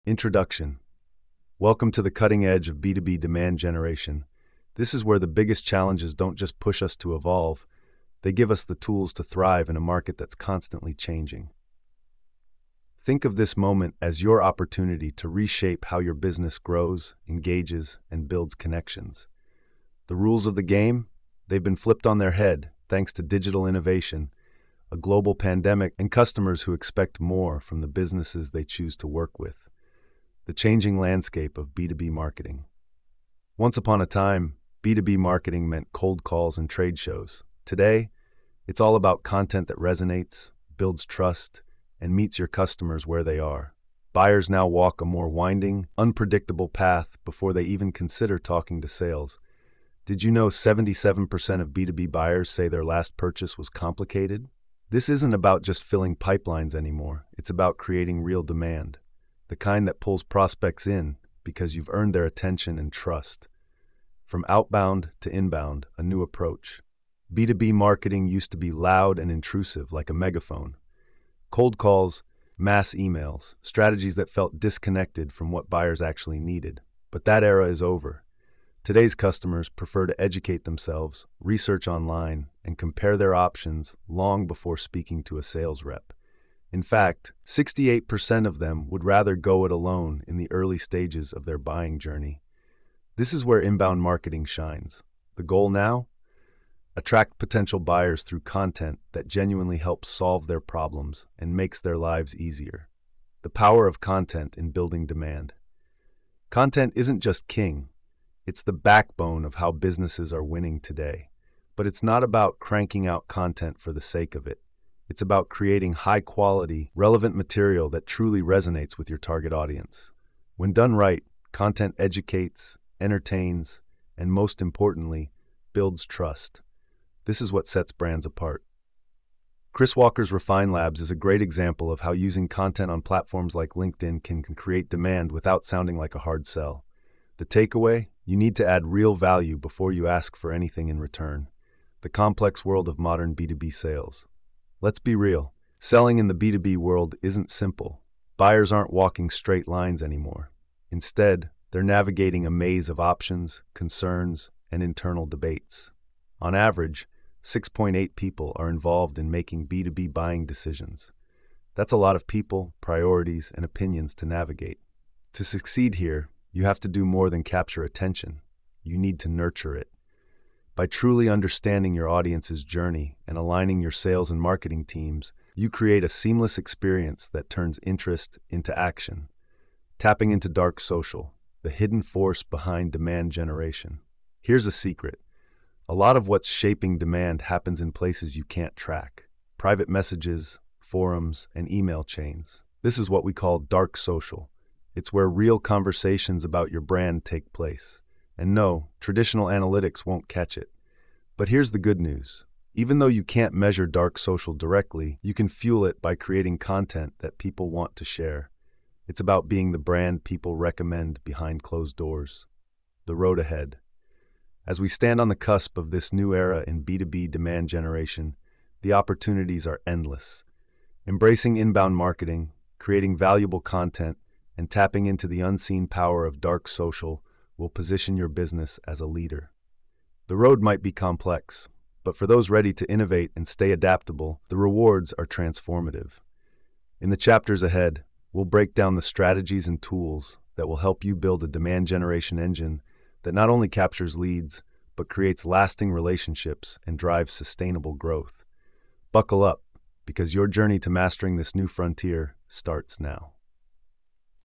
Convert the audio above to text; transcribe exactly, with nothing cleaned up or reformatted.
Introduction. Welcome to the cutting edge of B two B demand generation. This is where the biggest challenges don't just push us to evolve, they give us the tools to thrive in a market that's constantly changing. Think of this moment as your opportunity to reshape how your business grows, engages, and builds connections. The rules of the game? They've been flipped on their head thanks to digital innovation, a global pandemic, and customers who expect more from the businesses they choose to work with. The changing landscape of B two B marketing. Once upon a time, B two B marketing meant cold calls and trade shows. Today, it's all about content that resonates, builds trust, and meets your customers where they are. Buyers now walk a more winding, unpredictable path before they even consider talking to sales. Did you know seventy-seven percent of B two B buyers say their last purchase was complicated? This isn't about just filling pipelines anymore. It's about creating real demand, the kind that pulls prospects in because you've earned their attention and trust. From outbound to inbound, a new approach. B two B marketing used to be loud and intrusive like a megaphone. Cold calls, mass emails, strategies that felt disconnected from what buyers actually needed. But that era is over. Today's customers prefer to educate themselves, research online, and compare their options long before speaking to a sales rep. In fact, sixty-eight percent of them would rather go it alone in the early stages of their buying journey. This is where inbound marketing shines. The goal now? Attract potential buyers through content that genuinely helps solve their problems and makes their lives easier. The power of content in building demand. Content isn't just king. It's the backbone of how businesses are winning today. But it's not about cranking out content for the sake of it. It's about creating high-quality, relevant material that truly resonates with your target audience. When done right, content educates, entertains, and most importantly, builds trust. This is what sets brands apart. Chris Walker's Refine Labs is a great example of how using content on platforms like LinkedIn can, can create demand without sounding like a hard sell. The takeaway? You need to add real value before you ask for anything in return. The complex world of modern B two B sales. Let's be real. Selling in the B two B world isn't simple. Buyers aren't walking straight lines anymore. Instead, they're navigating a maze of options, concerns, and internal debates. On average, six point eight people are involved in making B two B buying decisions. That's a lot of people, priorities, and opinions to navigate. To succeed here, you have to do more than capture attention. You need to nurture it. By truly understanding your audience's journey and aligning your sales and marketing teams, you create a seamless experience that turns interest into action. Tapping into dark social, the hidden force behind demand generation. Here's a secret. A lot of what's shaping demand happens in places you can't track. Private messages, forums, and email chains. This is what we call dark social. It's where real conversations about your brand take place. And no, traditional analytics won't catch it. But here's the good news. Even though you can't measure dark social directly, you can fuel it by creating content that people want to share. It's about being the brand people recommend behind closed doors. The road ahead. As we stand on the cusp of this new era in B two B demand generation, the opportunities are endless. Embracing inbound marketing, creating valuable content, and tapping into the unseen power of dark social will position your business as a leader. The road might be complex, but for those ready to innovate and stay adaptable, the rewards are transformative. In the chapters ahead, we'll break down the strategies and tools that will help you build a demand generation engine that not only captures leads, but creates lasting relationships and drives sustainable growth. Buckle up, because your journey to mastering this new frontier starts now.